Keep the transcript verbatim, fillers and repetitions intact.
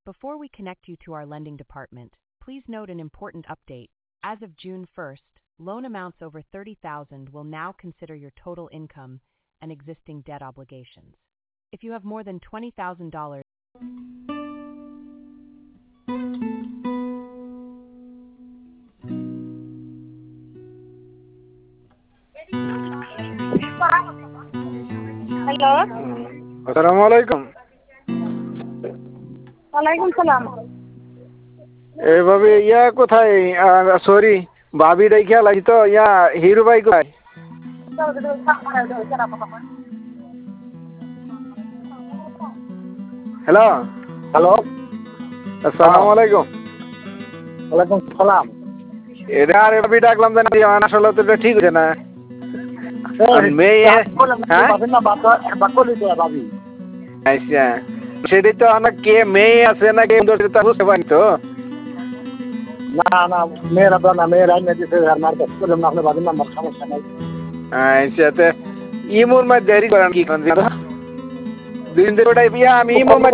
Before we connect you to our lending department, please note an important update. As of June first, loan amounts over thirty thousand dollars will now consider your total income and existing debt obligations. If you have more than twenty thousand dollars, hello, আসসালামু আলাইকুম। ওয়ালাইকুম সালাম। এভাবে ইয়া কোথায়? Sorry, ভাবি রেখে লাগি তো। ইয়া হিরু ভাই কোথায়? হ্যালো হ্যালো, আসসালামু আলাইকুম। ওয়ালাইকুম সালাম। এটা আর ভাবি ডাকলাম জানি আসলে তো এটা ঠিক হচ্ছে না। মেয়ে হ্যাঁ আচ্ছা, সেটাই তো আমার কে মেয়ে আছে না কে বুঝতে পারি তো। না না, মেয়েরা তো না, মেয়েরা দিচ্ছে মার্কেট করলাম না, আপনার বাবির নাম্বার সমস্যা নাই। আচ্ছা, তো ইমুর মধ্যে দেরি করেন কি দিন দেরি ওটাই বিয়া আমি ইমুর